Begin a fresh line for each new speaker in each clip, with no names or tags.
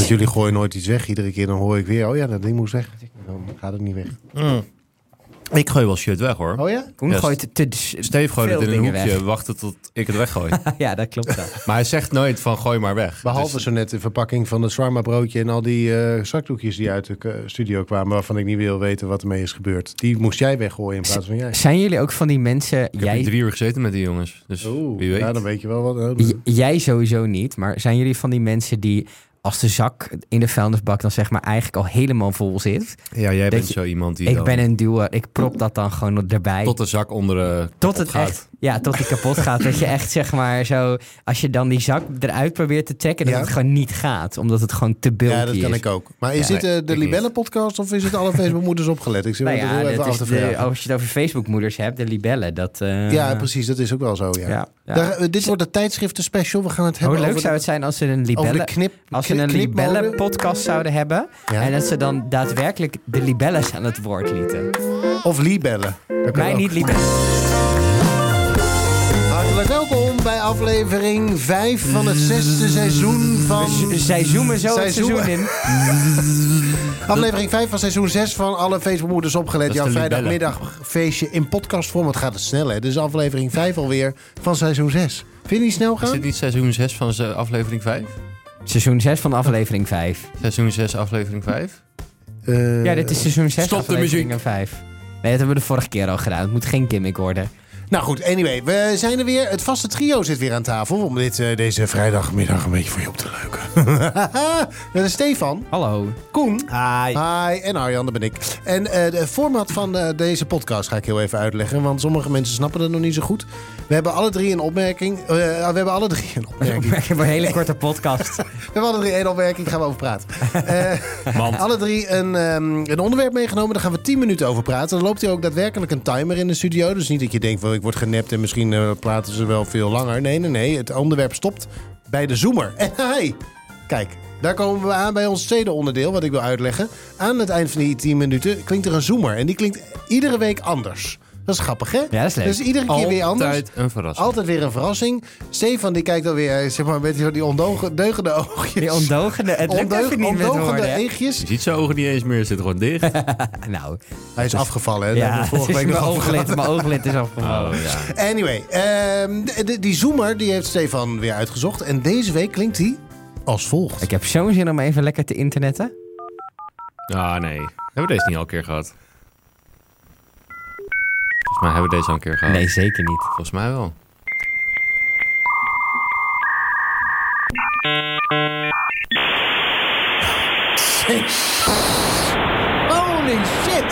Want jullie gooien nooit iets weg. Iedere keer dan hoor ik weer, oh ja, dat ding moest weg. Dan gaat het niet weg.
Ik gooi wel shit weg, hoor.
Oh ja?
Koen gooit
Steve gooit het in een hoekje,
weg.
wachten tot ik het weggooi.
Ja, dat klopt wel.
Maar hij zegt nooit van gooi maar weg.
Behalve
Dus-
zo net de verpakking van het shawarma broodje en al die zakdoekjes die uit de studio kwamen, waarvan ik niet wil weten wat ermee is gebeurd. Die moest jij weggooien in plaats van jij.
Zijn jullie ook van die mensen...
Ik heb hier 3 uur gezeten met die jongens. Dus wie weet.
Ja, dan weet je wel wat.
Jij sowieso niet, maar zijn jullie van die mensen die... als de zak in de vuilnisbak dan zeg maar eigenlijk al helemaal vol zit...
Ja, jij bent zo iemand die
Ik
dan
ben een duwer, ik prop dat dan gewoon erbij.
tot de zak onder
Tot het
gaat.
echt, ja, tot die kapot gaat. Dat je echt zeg maar zo, als je dan die zak eruit probeert te trekken, dat
Ja.
het gewoon niet gaat, omdat het gewoon te bulky is.
Ja, dat kan ik ook. Maar is dit de
ik
Libellen-podcast of is het alle Facebook-moeders opgelet? Ik zit
Nou
me
ja,
heel even
dat
af
is
te vragen.
als je het over Facebook-moeders hebt, de libellen, dat...
Ja, precies. Dat is ook wel zo, ja.
ja.
Dit wordt de tijdschriften-special. We gaan het hebben
Hoe leuk
over
zou het zijn als ze een
over de
libellen... Als ze een
knipmode.
libellen-podcast zouden hebben...
Ja.
en dat ze dan daadwerkelijk de libelles aan het woord lieten.
Of libellen. Dat kan
Mij
ook.
niet libellen.
Hartelijk welkom bij aflevering 5 van het 6e seizoen van...
Zij zoomen zo het
Zij zoomen.
seizoen in.
Aflevering 5 van seizoen 6 van alle Facebookmoeders opgelet.
Dat is
Jouw
de libellen.
vrijdagmiddagfeestje in podcastvorm. Het gaat het snel, hè? Dit is aflevering 5 alweer van seizoen 6. Vind je niet snel
Is
gaan?
dit niet seizoen 6 van aflevering 5?
Seizoen 6 van aflevering 5.
Seizoen 6 aflevering 5?
Ja, dit is seizoen 6
Stop de
aflevering 5. Nee, dat hebben we de vorige keer al gedaan. Het moet geen gimmick worden.
Nou goed, anyway. We zijn er weer. Het vaste trio zit weer aan tafel om deze vrijdagmiddag een beetje voor je op te leuken. Dat is Stefan,
Hallo.
Koen.
Hi.
En Arjan, dat ben ik. En de format van deze podcast ga ik heel even uitleggen. Want sommige mensen snappen het nog niet zo goed. We hebben alle drie een opmerking. We hebben alle drie een opmerking.
Ik heb een hele korte podcast.
We hebben alle drie één opmerking. Gaan we over praten. Alle drie een onderwerp meegenomen. Daar gaan we 10 minuten over praten. Dan loopt hier ook daadwerkelijk een timer in de studio. Dus niet dat je denkt, ik word genept en misschien praten ze wel veel langer. Nee. Het onderwerp stopt bij de zoomer. En hey, kijk. Daar komen we aan bij ons tweede onderdeel, wat ik wil uitleggen. Aan het eind van die 10 minuten klinkt er een zoomer. En die klinkt iedere week anders. Dat is grappig, hè?
Ja, dat is leuk.
Dus iedere keer weer anders.
Altijd een verrassing.
Altijd weer een verrassing. Stefan die kijkt alweer, zeg maar, met die ondeugende oogjes.
Die ondogende, het lukt even niet met
ondogende
woorden. hè?
eegjes.
Je ziet zijn ogen niet eens meer, zit gewoon dicht.
Nou,
Hij is afgevallen, hè?
ja,
Dat hebben we vorige week
mijn
nog over gehad.
ooglid, mijn ooglid is afgevallen.
Oh ja.
Anyway, die zoomer die heeft Stefan weer uitgezocht. En deze week klinkt hij als volgt.
Ik heb zo'n zin om even lekker te internetten.
Ah, nee. Hebben we deze niet al een keer gehad? Volgens mij hebben we deze al een keer gehad.
Nee, zeker niet.
Volgens mij wel.
Holy shit!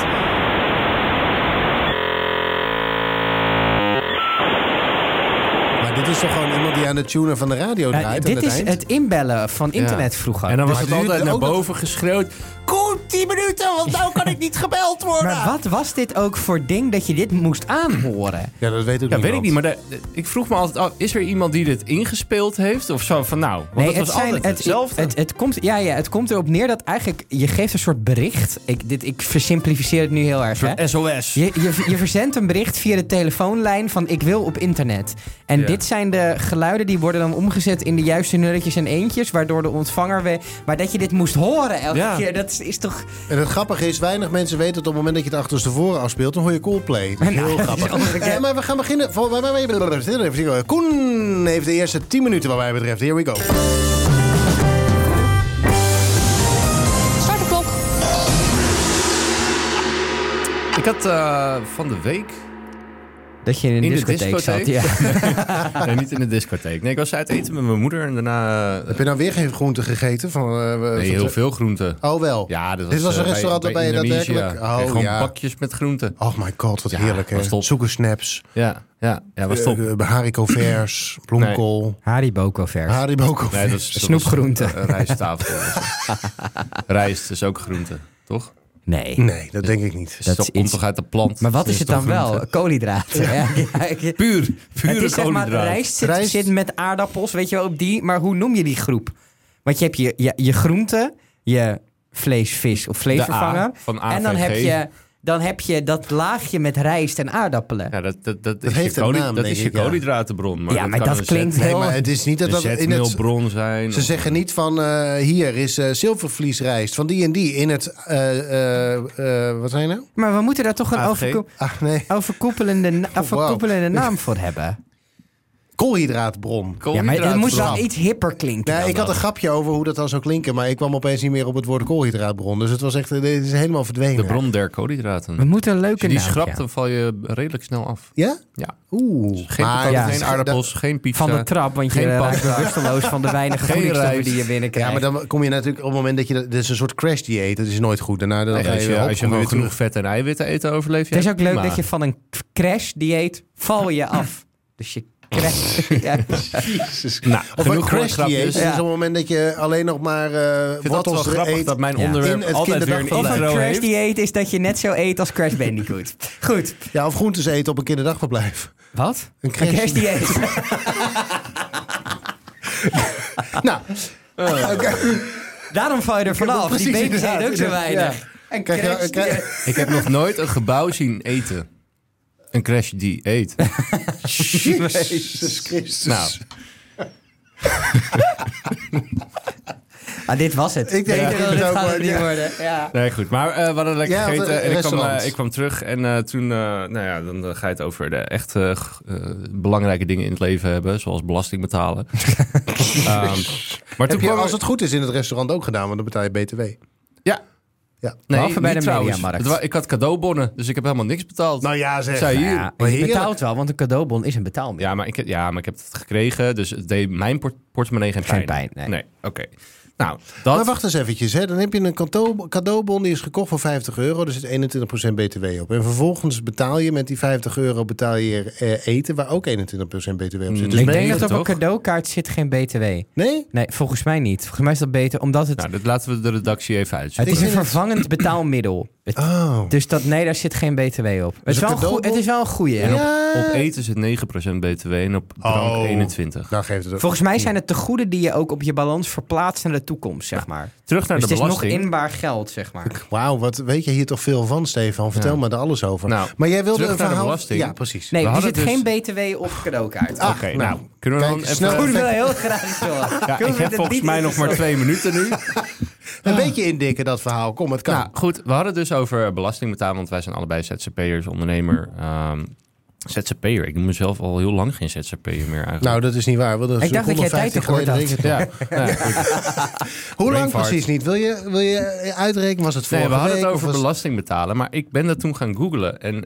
Maar dit is toch gewoon iemand die aan de tuner van de radio draait?
Dit
aan
is
eind?
het inbellen van internet
Ja.
vroeger.
En dan was
Maar
het
het duurt
altijd naar
ook nog-
boven geschreeuwd. Koen, 10 minuten, want nou kan ik niet gebeld worden.
Maar wat was dit ook voor ding dat je dit moest aanhoren?
Ja, dat weet ook
Ja,
niemand.
weet ik niet, maar ik vroeg me altijd af, is er iemand die dit ingespeeld heeft? Of zo van nou, want het was altijd hetzelfde.
Het komt erop neer dat eigenlijk je geeft een soort bericht. Ik versimplificeer het nu heel erg. Hè?
Een soort SOS.
Je verzendt een bericht via de telefoonlijn van ik wil op internet. En
Ja.
dit zijn de geluiden die worden dan omgezet in de juiste nulletjes en eentjes. Waardoor de ontvanger weer... Maar dat je dit moest horen elke keer, dat is toch...
En het grappige is, weinig mensen weten dat op het moment dat je het achterstevoren afspeelt, dan hoor je Coldplay. Dat is heel grappig. Maar we gaan beginnen. Koen heeft de eerste 10 minuten wat mij betreft. Here we go.
Start de klok.
Ik had van de week...
Dat je in een
In de
discotheek zat,
discotheek?
ja.
Nee, niet in de discotheek. Nee, ik was uit eten met mijn moeder en daarna...
Heb je nou weer geen groente gegeten?
nee, heel veel groenten.
Oh wel.
Ja,
Dit was een restaurant waarbij je
Indonesië.
daadwerkelijk...
Kreeg
Oh
gewoon
ja.
bakjes met groenten.
Oh my god, wat
Ja,
heerlijk hè.
was top.
Zoekersnaps.
Ja, was top.
Haricot vers, bloemkool.
Haribo vers.
Haribo
Nee, dat is
Snoepgroente.
Rijsttafel. Rijst is ook groente, toch?
Nee.
Nee, dat denk ik niet.
Dat
is
komt
iets-
toch uit de plant?
Maar wat
Dus
is het
toch
dan wel?
groente?
Koolhydraten. Ja.
Pure
Het is zeg maar,
koolhydraten.
rijst
Rijst.
zit met aardappels, weet je wel, op die. Maar hoe noem je die groep? Want je hebt je groente, je vlees, vis of vleesvervanger.
van
en dan
AVG.
heb je dan heb je dat laagje met rijst en aardappelen.
Ja, dat
heeft
is
een naam,
dat is je koolhydratenbron. Maar
maar dat klinkt
Nee,
heel...
maar het is niet dat in het...
zetmeelbron zijn.
Ze zeggen niet van, hier is zilvervliesrijst van die en die in het... wat zijn nou?
Maar we moeten daar toch een overkoepelende naam voor hebben.
Koolhydraatbron.
Ja, maar het moet wel iets hipper klinken.
Ja, ik had een grapje over hoe dat dan zou klinken, maar ik kwam opeens niet meer op het woord koolhydraatbron. Dus het was echt, dit is helemaal verdwenen.
De bron der koolhydraten.
We moeten een leuke
Als je
naam.
die schrapt, dan val je redelijk snel af.
Ja?
Ja.
Oeh.
Geen pataten, geen aardappels, geen pizza.
Van de trap, want je raakt bewusteloos van de weinige voedingsstoffen die je binnenkrijgt.
Ja, maar dan kom je natuurlijk op het moment dat je... Dit is een soort crash dieet, dat is nooit goed. Daarna dan
Als je weer genoeg vet en eiwitten eten, overleef je.
Het is ook leuk dat je van een crash dieet val je af. Dus je crash...
Jezus.
Nou,
of een crash dieet. Dat is op het moment dat je alleen nog maar wortels eet.
Dat mijn onderwerp altijd weer een
Of een
intro
crash
heeft.
dieet is dat je net zo eet als Crash Bandicoot. Goed.
Ja, of groentes eten op een kinderdagverblijf.
Wat?
Een crash
dieet.
Nou.
Daarom val je er vanaf. Die
precies,
baby's eten ook zo
inderdaad.
weinig. En crash dieet.
Ik heb nog nooit een gebouw zien eten. Een crash die eet.
Jezus Christus.
Nou.
Dit was het.
Ik denk dat het
dit
ook
gaat het
wordt,
niet
ja.
worden. Ja.
Nee, goed. Maar we hadden lekker gegeten en ik kwam terug. En toen, dan ga je het over de echt belangrijke dingen in het leven hebben. Zoals belasting betalen. Maar
Heb je, als het goed is, in het restaurant ook gedaan, want dan betaal je BTW.
Ja.
Ja.
Behalve bij de
trouwens.
Mediamarkt.
Ik had cadeaubonnen, dus ik heb helemaal niks betaald.
Nou ja, zeg.
Zei hier.
Ja, je betaalt wel, want een cadeaubon is een betaalmiddel.
Ja, maar ik heb het gekregen, dus het deed mijn portemonnee geen pijn.
Nee.
Oké. Nou, dat...
Maar wacht eens eventjes, hè. Dan heb je een cadeaubon die is gekocht voor €50. Er zit 21% BTW op. En vervolgens betaal je met die €50 betaal je eten, waar ook 21% BTW op zit. Dus
ik denk dat op een cadeaukaart zit geen BTW.
Nee?
Nee, volgens mij niet. Volgens mij is dat beter, omdat het...
Nou, dat laten we de redactie even uitzoeken.
Het is een vervangend betaalmiddel. Dus daar zit geen BTW op.
Dus
het is wel een goeie.
En op eten zit 9% BTW en op drank 21%.
Nou geeft het ook.
Volgens mij zijn het tegoeden die je ook op je balans verplaatst naar de toekomst, zeg maar.
Terug naar
dus
de
het is
belasting.
nog inbaar geld, zeg maar.
Wauw, wat weet je hier toch veel van, Stefan? Vertel me er alles over.
Nou,
maar jij wilde
terug
een
naar de
verhaal...
belasting.
Ja, precies.
Nee, er
hadden
zit
dus-
geen BTW op cadeaukaart.
Oké, nou, kunnen we
kijk,
dan even...
snel-
Ik wil heel graag door.
Ja, ik heb volgens mij nog maar 2 minuten nu.
Een beetje indikken, dat verhaal. Kom, het kan.
Nou, goed. We hadden het dus over belasting betalen, want wij zijn allebei ZZP'ers, ondernemer. ZZP'er. Ik noem mezelf al heel lang geen ZZP'er meer eigenlijk.
Nou, dat is niet waar. Want dat is
Ik dacht dat jij
150
tijd tekort
geleden
had.
denk ik.
Ja.
Hoe lang
Brainfart.
precies niet? Wil je uitrekenen? Was het vorige
Nee, we hadden
week?
het
of
over
was-
belasting betalen, maar ik ben dat toen gaan googlen. En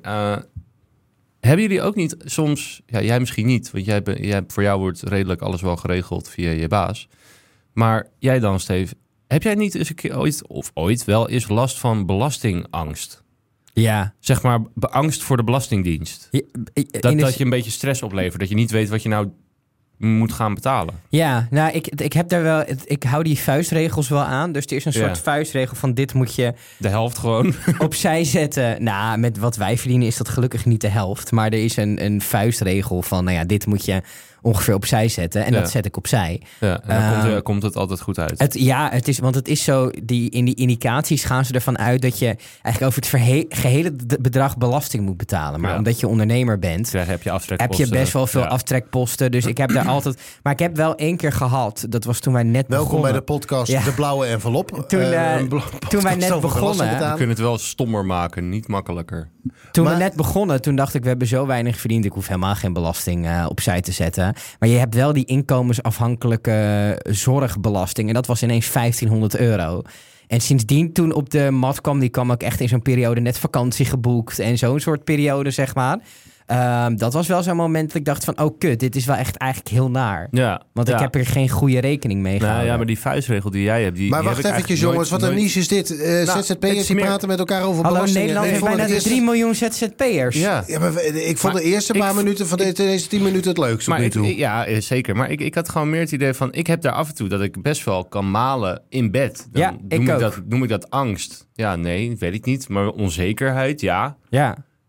hebben jullie ook niet soms... Ja, jij misschien niet, want voor jou wordt redelijk alles wel geregeld via je baas. Maar jij dan, Steve, heb jij niet eens een keer ooit wel eens last van belastingangst?
Ja.
Zeg maar, angst voor de Belastingdienst. Dat je een beetje stress oplevert. Dat je niet weet wat je nou moet gaan betalen.
Ja, nou, ik heb daar wel... Ik hou die vuistregels wel aan. Dus er is een soort vuistregel van dit moet je...
De helft gewoon.
opzij zetten. Nou, met wat wij verdienen is dat gelukkig niet de helft. Maar er is een vuistregel van, nou ja, dit moet je ongeveer opzij zetten. En dat zet ik opzij.
Ja, en dan komt het altijd goed uit.
Want het is zo, in die indicaties gaan ze ervan uit dat je eigenlijk over het gehele bedrag belasting moet betalen. Maar omdat je ondernemer bent,
heb je afstrekposten.
heb je best wel veel aftrekposten. Dus ik heb daar altijd... Maar ik heb wel 1 keer gehad, dat was toen wij net begonnen.
Welkom bij de podcast De Blauwe Envelop.
Toen wij net begonnen...
We kunnen het wel stommer maken, niet makkelijker.
Toen we net begonnen, toen dacht ik, we hebben zo weinig verdiend. Ik hoef helemaal geen belasting opzij te zetten. Maar je hebt wel die inkomensafhankelijke zorgbelasting. En dat was ineens €1500. En sindsdien toen op de mat kwam, die kwam ook echt in zo'n periode net vakantie geboekt. En zo'n soort periode, zeg maar. Dat was wel zo'n moment dat ik dacht van, oh kut, dit is wel echt eigenlijk heel naar.
Ja,
Want ik heb er geen goede rekening mee gehouden.
Nou ja, maar die vuistregel die jij hebt...
Maar wacht eventjes jongens, wat een niche is dit? ZZP'ers die praten met elkaar over belastingen.
Hallo, Nederland heeft bijna 3 miljoen ZZP'ers.
Ja,
maar ik vond de eerste paar minuten van deze 10 minuten het leukste.
Ja, zeker. Maar ik had gewoon meer het idee van... Ik heb daar af en toe dat ik best wel kan malen in bed. Dan
noem
ik dat angst? Ja, nee, weet ik niet. Maar onzekerheid, ja.
Ja.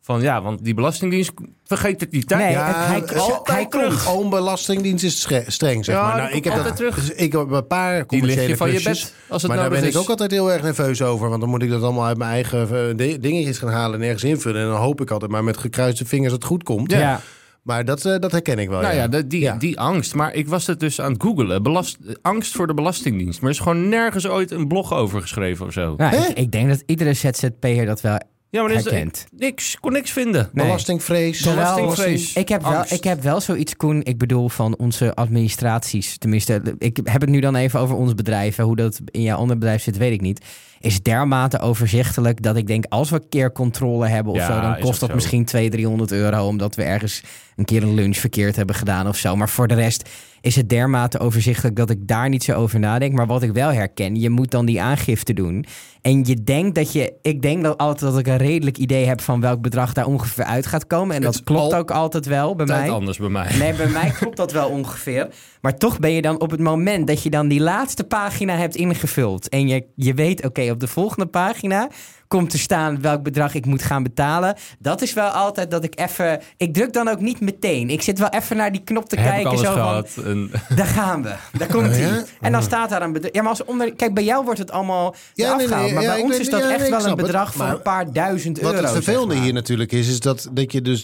Van ja, want die Belastingdienst vergeet het niet. Hè?
Nee,
hij komt. Oom Belastingdienst is streng, zeg
Ja,
maar.
die
Nou,
komt
ik heb
altijd terug.
Dus ik heb een paar
Die
commerciële
lig je van je
klusjes,
bed als het
maar daar
nodig
ben
is.
ik ook altijd heel erg nerveus over. Want dan moet ik dat allemaal uit mijn eigen dingetjes gaan halen en ergens invullen. En dan hoop ik altijd maar met gekruiste vingers dat het goed komt.
Ja.
Maar dat herken ik wel.
Nou ja,
Ja.
die angst. Maar ik was het dus aan het googelen. Angst voor de Belastingdienst. Maar er is gewoon nergens ooit een blog over geschreven of zo.
Nou, ik denk dat iedere ZZP'er dat wel
Ja, maar er is
herkent.
kon niks vinden.
Nee.
Belastingvrees.
Belastingvrees.
Ik heb wel zoiets, Koen. Ik bedoel van onze administraties. Tenminste, ik heb het nu dan even over ons bedrijf. Hoe dat in jouw ander bedrijf zit, weet ik niet. Is dermate overzichtelijk dat ik denk... als we een keer controle hebben of
Ja,
zo... dan
is
kost
ook
dat
zo.
misschien 200-300 euro... omdat we ergens een keer een lunch verkeerd hebben gedaan of zo. Maar voor de rest is het dermate overzichtelijk... dat ik daar niet zo over nadenk. Maar wat ik wel herken, je moet dan die aangifte doen. En je denkt dat ik denk dat altijd dat ik een redelijk idee heb... van welk bedrag daar ongeveer uit gaat komen. En
Het
dat klopt
al-
ook altijd wel bij mij.
Anders bij mij.
Nee, bij mij klopt dat wel ongeveer. Maar toch ben je dan op het moment dat je dan die laatste pagina hebt ingevuld... en je weet, oké, op de volgende pagina komt te staan welk bedrag ik moet gaan betalen. Dat is wel altijd dat ik even... Ik druk dan ook niet meteen. Ik zit wel even naar die knop te
Heb ik
kijken.
alles
Zo van,
gehad.
daar gaan we. Daar komt hij.
Ja?
En dan staat daar een bedrag. Ja, maar kijk, bij jou wordt het allemaal eraf gehaald. Maar bij ons is dat echt wel een bedrag van een paar duizend euro.
Wat het vervelende
zeg maar.
hier natuurlijk is dat je dus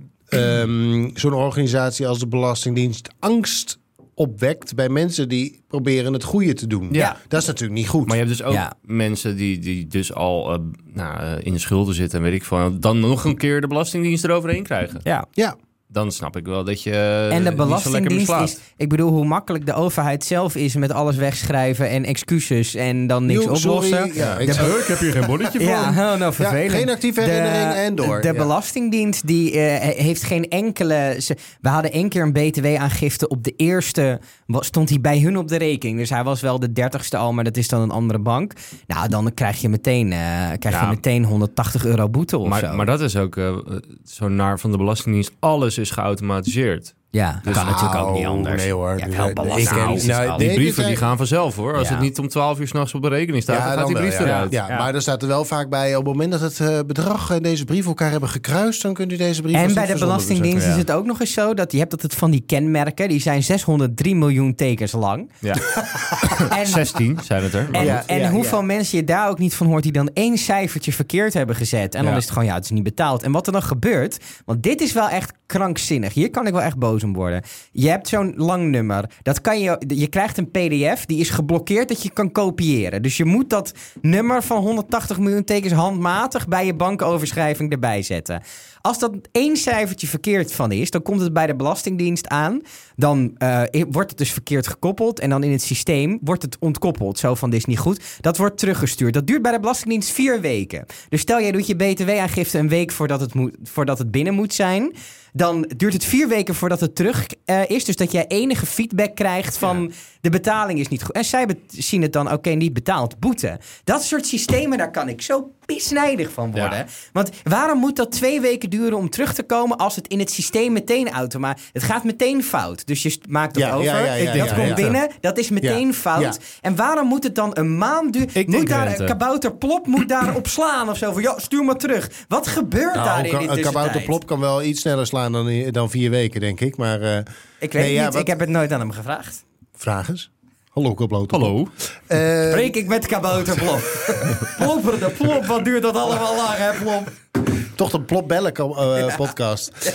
zo'n organisatie als de Belastingdienst angst opwekt bij mensen die proberen het goede te doen.
Ja.
Dat is natuurlijk niet goed.
Maar je hebt dus ook
Ja.
mensen die dus al in de schulden zitten... en weet ik van, dan nog een keer de Belastingdienst eroverheen krijgen.
Ja.
Ja.
Dan snap ik wel dat je
En de
niet zo lekker
Belastingdienst
beslaat.
is... Ik bedoel, hoe makkelijk de overheid zelf is met alles wegschrijven en excuses en dan niks
Sorry.
oplossen.
Ja,
Ik heb hier geen bonnetje voor.
Ja, nou
Ja,
vervelend.
geen actieve herinnering en door.
De
Ja.
Belastingdienst die heeft geen enkele... We hadden één keer een BTW-aangifte op de eerste... Stond hij bij hun op de rekening. Dus hij was wel de 30ste al, maar dat is dan een andere bank. Nou, dan krijg je meteen 180 euro boete of zo.
Maar dat is ook zo naar van de Belastingdienst. Alles is geautomatiseerd.
Ja, dat kan natuurlijk ook niet anders.
Nee hoor.
Ja,
Dus,
wel Belastingdienst.
nou,
al.
Die
nee,
brieven
dit
die
zijn-
gaan vanzelf hoor. Als
Ja.
het niet om 12 uur 's nachts op de rekening staat, dan gaat
dan
die brief
wel,
eruit.
Ja, maar er staat er wel vaak bij... op het moment dat het bedrag en deze brief elkaar hebben gekruist... dan kunt u deze brief...
En
als
bij
niet
de
verzonden
Belastingdienst is
verzetten.
het ook nog eens zo... dat je hebt altijd van die kenmerken... die zijn 603 miljoen tekens lang.
Ja.
En
16 zijn het er. Maar
En,
goed.
hoeveel mensen je daar ook niet van hoort... die dan één cijfertje verkeerd hebben gezet. En dan
Ja.
is het gewoon, het is niet betaald. En wat er dan gebeurt... want dit is wel echt krankzinnig. Hier kan ik wel echt boos om worden. Je hebt zo'n lang nummer. Dat kan je krijgt een pdf, die is geblokkeerd... dat je kan kopiëren. Dus je moet dat nummer van 180 miljoen tekens... handmatig bij je bankoverschrijving erbij zetten. Als dat één cijfertje verkeerd van is... dan komt het bij de Belastingdienst aan. Dan wordt het dus verkeerd gekoppeld. En dan in het systeem wordt het ontkoppeld. Zo van, dit is niet goed. Dat wordt teruggestuurd. Dat duurt bij de Belastingdienst 4 weken. Dus stel, jij doet je btw-aangifte een week voordat het binnen moet zijn... Dan duurt het 4 weken voordat het terug is. Dus dat jij enige feedback krijgt van... de betaling is niet goed. En zij zien het dan, oké, niet betaald, boete. Dat soort systemen, daar kan ik zo pisnijdig van worden.
Ja.
Want waarom moet dat 2 weken duren om terug te komen... als het in het systeem meteen automatisch... Het gaat meteen fout. Dus je maakt het
Ja,
over.
ja,
Dat komt binnen, dat is meteen fout.
Ja.
En waarom moet het dan een maand duren?
Ik
Moet
denk
daar
rente.
een kabouterplop moet daar op slaan of zo? Van, ja, stuur maar terug. Wat gebeurt daar in die
Een
tussentijd?
kabouterplop kan wel iets sneller slaan dan 4 weken, denk ik. Maar
Ik weet
nee,
niet,
wat-
ik heb het nooit aan hem gevraagd.
vraag eens. Hallo, kabouter.
Hallo.
Spreek ik met kabouterplop. Plopper de plop, wat duurt dat allemaal lang, hè, plop?
Toch de Plopbellen podcast.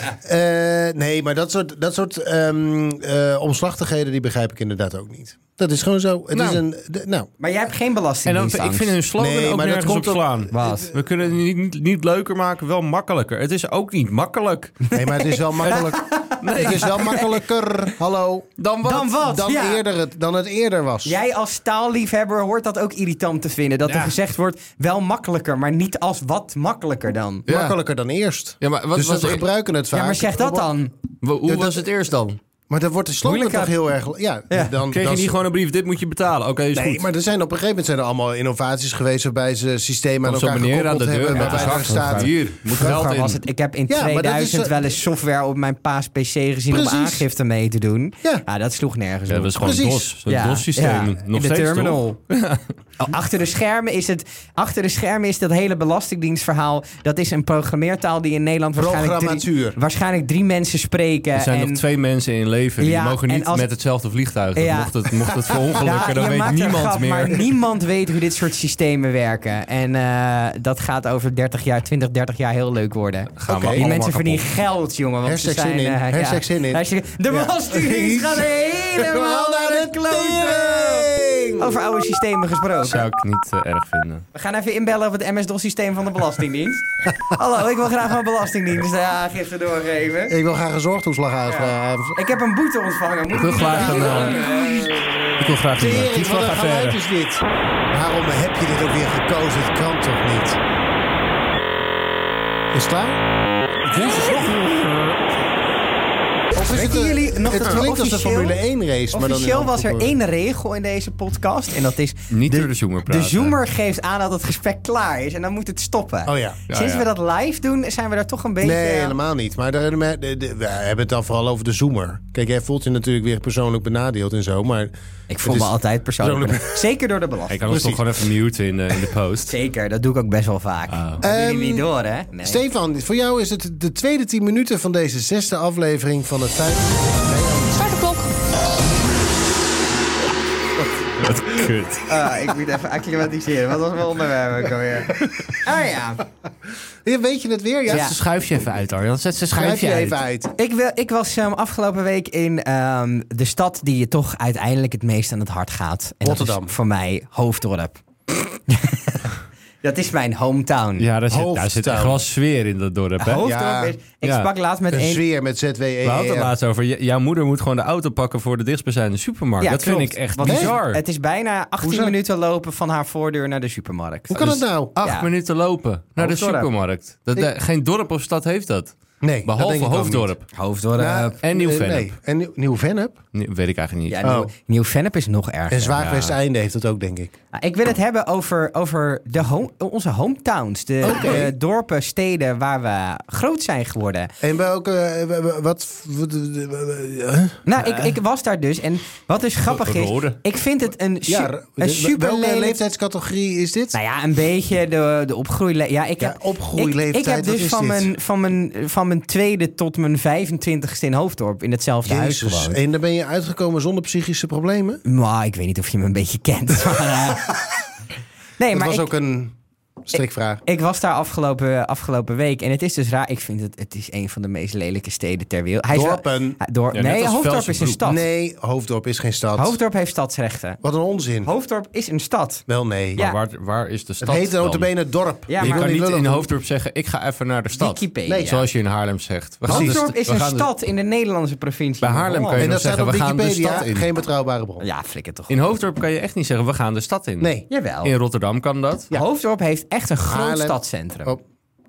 Nee, maar dat soort omslachtigheden... die begrijp ik inderdaad ook niet. Dat is gewoon zo. Het is
Maar jij hebt geen
En dan,
belastingdienst.
ik vind hun slogan
Nee,
ook
maar dat
nergens op
komt
slaan.
Wat?
We kunnen het niet leuker maken, wel makkelijker. Het is ook niet makkelijk.
Nee, maar het is wel makkelijk. Het is wel makkelijker. Hallo.
Dan wat?
Dan wat?
Dan,
Ja.
dan het eerder was.
Jij als taalliefhebber hoort dat ook irritant te vinden. Dat er
Ja.
gezegd wordt, wel makkelijker, maar niet als wat makkelijker dan.
Ja.
Makkelijker dan eerst.
Ja, maar wat
Dus
was
we gebruiken het vaak.
Ja, maar zeg dat dan.
Hoe was het eerst dan?
Maar dan wordt de slogan
Moeilijker.
toch heel erg... Ja, dan,
Kreeg je
dan,
niet gewoon een brief, dit moet je betalen? Oké, is
Nee,
goed.
maar er zijn op een gegeven moment zijn er allemaal innovaties geweest... waarbij ze systemen aan
Komt zo'n
elkaar
meneer aan
gekoppeld
de deur.
hebben.
Ja,
waarbij er staat...
Hier, moet geld
Vroeger
in.
was het, ik heb in
Ja, maar dat
2000
is,
wel eens software op mijn pa's PC gezien om
Precies.
aangifte mee te doen.
Ja.
Ja, dat sloeg nergens
Ja,
op.
dat was gewoon
Precies.
DOS. Zo'n DOS-systeem.
Ja,
Nog
in de
steeds,
terminal.
toch?
Achter de schermen is dat hele belastingdienstverhaal. Dat is een programmeertaal die in Nederland waarschijnlijk 3 mensen spreken.
Er zijn nog 2 mensen in leven. Die mogen niet met hetzelfde vliegtuig. Mocht het verongelukken, dan weet niemand meer.
Maar niemand weet hoe dit soort systemen werken. En dat gaat over 20, 30 jaar heel leuk worden. Die mensen verdienen geld, jongen. Want
Hashtag zin in.
De belastingdienst gaat helemaal naar de kloten. Over oude systemen gesproken.
Zou ik niet erg vinden.
We gaan even inbellen op het MS-DOS-systeem van de Belastingdienst. Hallo, ik wil graag mijn Belastingdienst aangifte doorgeven.
Ik wil graag een zorgtoeslag aanvragen.
Ik heb een boete ontvangen.
Ik wil graag een
toeslagaffaire. Is dit? Waarom heb je dit ook weer gekozen? Het kan toch niet? Is het klaar? Of is het klinkt als de Formule 1 race.
Officieel was er 1 regel in deze podcast. En dat is...
Niet door de zoomer praten.
De zoomer geeft aan dat het gesprek klaar is. En dan moet het stoppen.
Oh ja.
Sinds we dat live doen, zijn we daar toch een beetje...
Nee, helemaal niet. Maar we hebben het dan vooral over de zoomer. Kijk, jij voelt je natuurlijk weer persoonlijk benadeeld en zo. Maar
ik voel me altijd persoonlijk Zeker door de belasting.
Ik kan ons toch gewoon even muten in de post.
Zeker, dat doe ik ook best wel vaak. Dat doe je niet door, hè? Nee.
Stefan, voor jou is het de tweede 10 minuten van deze 6e aflevering van het Feit.
Start de klok.
Wat kut.
Ik moet even acclimatiseren. Wat was mijn onderwerp ook alweer? Ja.
Weet je het weer? Ja.
Zet ze schuifje even uit, Arjan. Zet ze
Schrijf je even uit.
Ik was afgelopen week in de stad die je toch uiteindelijk het meest aan het hart gaat. En
Rotterdam.
Dat is voor mij Hoofddorp. Dat is mijn hometown.
Ja, daar zit echt wel sfeer in dat dorp, hè?
Hoofddorp is... Ik sprak laatst met
een sfeer met ZWE.
We hadden het laatst over. Jouw moeder moet gewoon de auto pakken voor de dichtstbijzijnde supermarkt. Ja, dat klopt. Vind ik echt bizar.
Het is bijna 18 minuten lopen van haar voordeur naar de supermarkt.
Hoe kan dat nou?
8 minuten lopen naar de supermarkt. Geen dorp of stad heeft dat.
Nee,
behalve Hoofddorp.
Hoofddorp.
En Nieuw-Vennep.
Nee. En Nieuw-Vennep?
Weet ik eigenlijk niet.
Ja, Nieuw-Vennep is nog erger.
En Zwaagwesteinde heeft dat ook, denk ik.
Ik wil het hebben over onze hometowns. De dorpen, steden waar we groot zijn geworden.
En welke...
Ik was daar dus. En wat dus grappig is... Ik vind het een super
welke leeftijdscategorie is dit?
Nou ja, een beetje de opgroeileeftijd.
Opgroeileeftijd.
Ik heb dus van mijn 2e tot mijn 25ste in Hoofddorp in hetzelfde huis gewoond.
En dan ben je uitgekomen zonder psychische problemen?
Nou, ik weet niet of je me een beetje kent. Nee, maar
was ook een strikvraag.
Ik was daar afgelopen week en het is dus raar. Ik vind het is een van de meest lelijke steden ter wereld.
Dorpen.
Nee, Hoofddorp is een stad.
Nee, Hoofddorp is geen stad.
Hoofddorp heeft stadsrechten.
Wat een onzin.
Hoofddorp is een stad.
Wel nee.
Ja.
Maar waar is de stad?
Het heet notabene het dorp.
Ja,
je kan niet in Hoofddorp zeggen, ik ga even naar de stad.
Wikipedia.
Nee, zoals je in Haarlem zegt.
Hoofddorp is een stad in de Nederlandse provincie.
Bij Haarlem kan je nog zeggen, we gaan de stad in.
Geen betrouwbare bron.
Ja, flikker toch.
In Hoofddorp kan je echt niet zeggen, we gaan de stad in.
Nee.
Jawel.
In Rotterdam kan dat.
Ja. Hoofddorp heeft echt een groot stadscentrum.
Oh.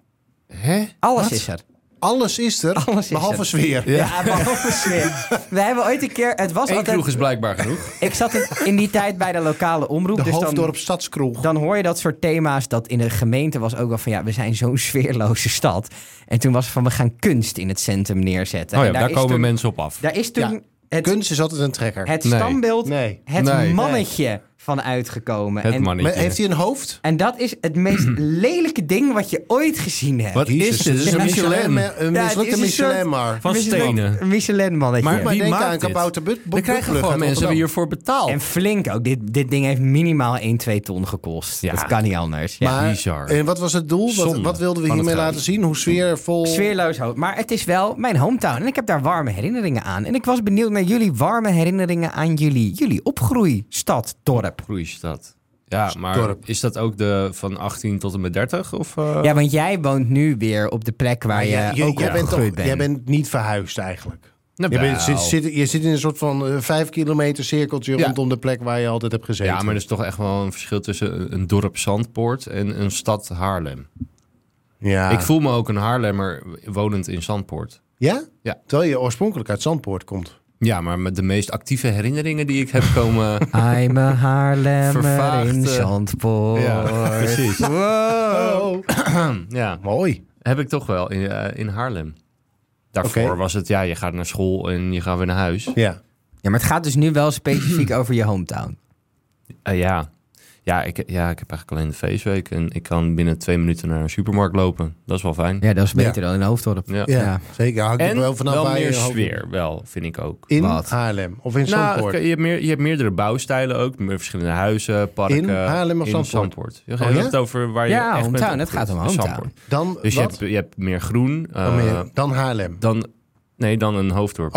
Hè?
Alles is er.
Alles is er, behalve sfeer.
Ja, behalve sfeer. We hebben ooit een keer...
Eén kroeg is blijkbaar genoeg.
Ik zat in die tijd bij de lokale omroep.
De Hoofddorp Stadskroeg.
Dan hoor je dat soort thema's. Dat in de gemeente was ook wel van... we zijn zo'n sfeerloze stad. En toen was het van, we gaan kunst in het centrum neerzetten.
Oh ja, daar komen mensen op af.
Daar is toen...
Kunst is altijd een trekker.
Het standbeeld,
het
mannetje van uitgekomen.
Het mannetje.
Maar heeft hij een hoofd?
En dat is het meest lelijke ding wat je ooit gezien hebt.
Wat is dit? Het is een Michelin.
Een mislukte Michelin-mar.
Van stenen.
Een Michelin-mannetje.
Maar
wie
denk
maakt
aan
dit?
Kabouter
Er krijgen gewoon mensen die hiervoor betaald.
En flink ook. Dit ding heeft minimaal 1-2 ton gekost.
Ja.
Dat kan niet anders.
Maar,
bizar.
En wat was het doel? Wat wilden we hiermee laten zien? Hoe sfeervol...
Sfeerloos hoofd. Maar het is wel mijn hometown. En ik heb daar warme herinneringen aan. En ik was benieuwd naar jullie warme herinneringen aan jullie opgroeistad, dorp.
Groeistad. Ja, maar is dat ook de van 18 tot en met 30? Of,
Ja, want jij woont nu weer op de plek waar je ook opgegroeid bent.
Jij bent niet verhuisd eigenlijk.
Nou,
je zit in een soort van 5 kilometer cirkeltje rondom de plek waar je altijd hebt gezeten.
Ja, maar er is toch echt wel een verschil tussen een dorp Zandpoort en een stad Haarlem.
Ja.
Ik voel me ook een Haarlemmer wonend in Zandpoort.
Ja?
Ja.
Terwijl je oorspronkelijk uit Zandpoort komt.
Ja, maar met de meest actieve herinneringen die ik heb komen...
I'm a Haarlemmer
vervaagd,
in Zandpoort.
Ja, precies.
Wow.
Ja,
Mooi.
heb ik toch wel in Haarlem. Daarvoor was het, je gaat naar school en je gaat weer naar huis.
Ja.
Ja, maar het gaat dus nu wel specifiek over je hometown.
Ja, Ja, ik heb eigenlijk alleen de feestweek. En ik kan binnen 2 minuten naar een supermarkt lopen. Dat is wel fijn.
Ja, dat is beter dan in Hoofddorp.
Ja.
Zeker. Hangt
En
wel vanaf waar
meer
je
sfeer, wel, vind ik ook.
In
Wat?
Haarlem of in Zandvoort?
Je hebt meerdere bouwstijlen ook. Meer verschillende huizen, parken.
In Haarlem of Zandvoort?
Je hebt het over waar je echt bent
hometown. Het
opgegroeid.
gaat om
In
hometown.
Zandvoort.
Dan
Dus
wat?
je hebt meer groen.
Dan Haarlem.
Dan een Hoofddorp.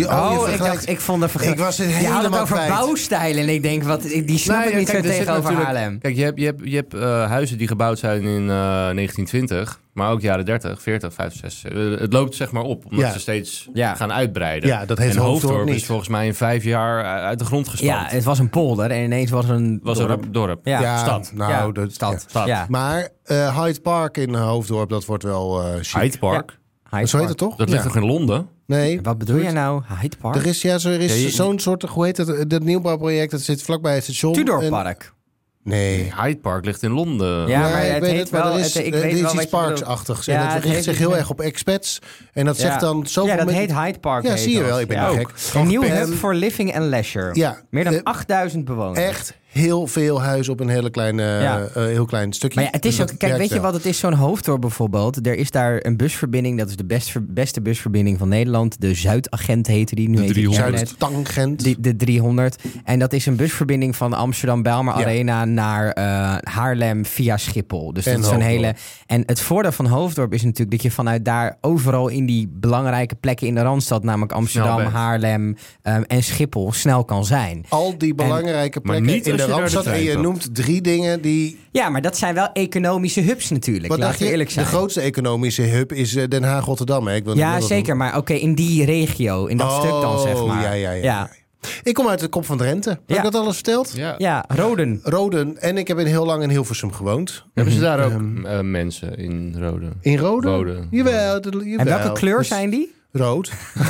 Ik vond het
Ik was het
Je had het
helemaal
over
kwijt.
bouwstijlen en ik denk, die snap ik niet zo tegenover Haarlem.
Kijk, je hebt huizen die gebouwd zijn in 1920, maar ook jaren 30, 40, 50, 60. Het loopt zeg maar op, omdat ze steeds gaan uitbreiden.
Ja, dat heeft
en
Hoofddorp niet.
is volgens mij in 5 jaar uit de grond gestampt.
Ja, het was een polder en ineens was er een
dorp.
Ja.
Stad.
Stad.
Stad.
Ja.
Maar Hyde Park in Hoofddorp, dat wordt wel chic.
Hyde Park.
Hyde
Zo heet
Park.
het toch?
Dat ligt toch in Londen?
Nee.
Wat bedoel jij nou? Hyde Park?
Er is zo'n soort, hoe heet het, dat nieuwbouwproject, dat zit vlakbij het station.
Tudor Park.
Nee.
Hyde Park ligt in Londen.
Ja, maar
ik
het
weet
heet
het, maar
wel...
er is,
ik
er
weet
is
wel
iets
wat je bedoelt.
parksachtigs.
Ja,
En dat
het
richt
heet
zich heel erg op expats. En dat zegt dan zoveel...
Ja, dat
met-
heet Hyde Park.
Ja,
heet
zie je
dat.
wel, ik ben niet gek.
Een nieuw
En-
hub voor living and leisure.
Ja.
Meer dan 8000 bewoners.
Echt heel veel huizen op een hele kleine, heel klein stukje.
Maar ja, het is
Dus
ook,
dat
kijk,
werkt
weet je
wel.
wat het is? Zo'n Hoofddorp bijvoorbeeld. Er is daar een busverbinding. Dat is de beste busverbinding van Nederland. De Zuidagent heette die. Nu
De
heet die
300.
Airnet.
Zuid-tangent.
De 300. En dat is een busverbinding van Amsterdam-Bijlmer
Ja.
Arena naar Haarlem via Schiphol. Dus
En
dat is zo'n
Hoofddorp.
hele... En het voordeel van Hoofddorp is natuurlijk dat je vanuit daar overal in die belangrijke plekken in de Randstad, namelijk Amsterdam,
bent.
Haarlem en Schiphol, snel kan zijn.
Al die belangrijke
maar
plekken
niet
in
als
de
je naar de
Randstad. En
trein
je
gaat.
noemt 3 dingen die...
Ja, maar dat zijn wel economische hubs natuurlijk.
Wat dacht
Laten we
je?
eerlijk zijn.
De grootste economische hub is Den Haag-Rotterdam. Hè? Ik wil niet
Ja,
dat
zeker. Maar oké, in die regio, in dat stuk dan, zeg maar.
Ja. Ik kom uit de Kop van Drenthe. Heb
Ja.
ik dat alles verteld?
Ja, Roden.
Roden. En ik heb heel lang in Hilversum gewoond.
Hebben ze daar ook mensen in Rode?
In Roden?
Rode.
Jawel.
En welke kleur
Dus
zijn die?
rood.